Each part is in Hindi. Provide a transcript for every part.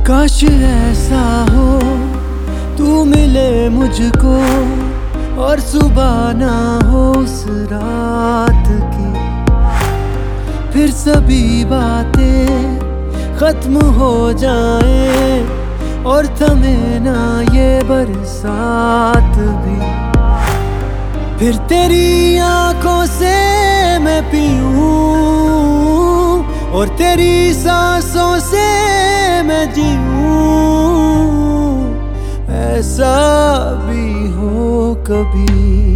काश ऐसा हो तू मिले मुझको और सुबह ना हो उस रात की, फिर सभी बातें खत्म हो जाए और थमे ना ये बरसात भी। फिर तेरी आंखों से मैं पीऊं और तेरी सांसों से मैं जीऊं, ऐसा भी हो कभी।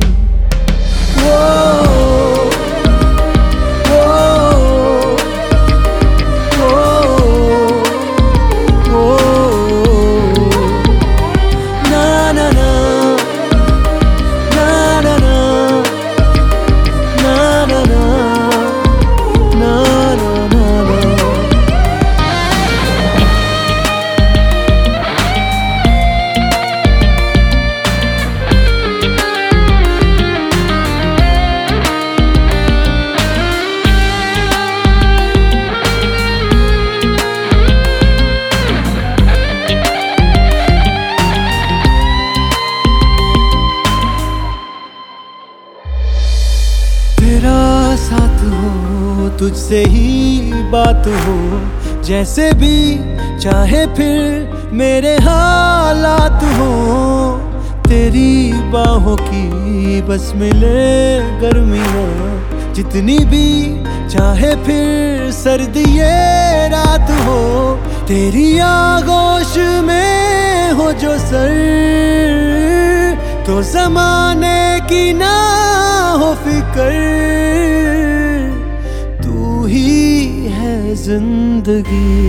तेरा साथ हो, तुझसे ही बात हो, जैसे भी चाहे फिर मेरे हालात हो। तेरी बाहों की बस मिले गर्मियाँ, जितनी भी चाहे फिर सर्दी ये रात हो। तेरी आगोश में हो जो सर, तो ज़माने की ना हो फिकर। तू ही है जिंदगी।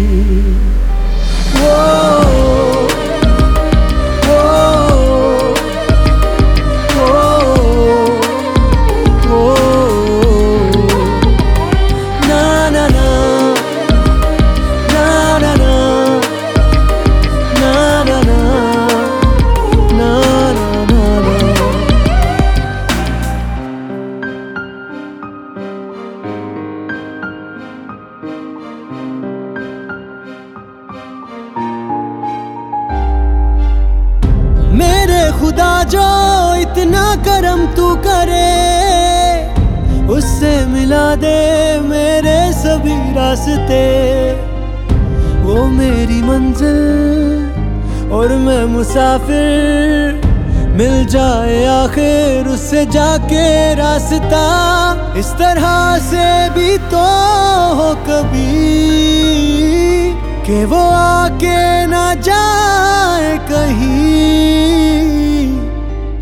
मेरे खुदा जो इतना करम तू करे, उससे मिला दे मेरे सभी रास्ते। वो मेरी मंजिल और मैं मुसाफिर, मिल जाए आखिर उससे जाके रास्ता। इस तरह से भी तो हो कभी कि वो आके ना जाए कहीं।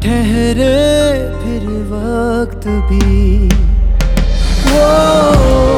ठहरे फिर वक्त भी।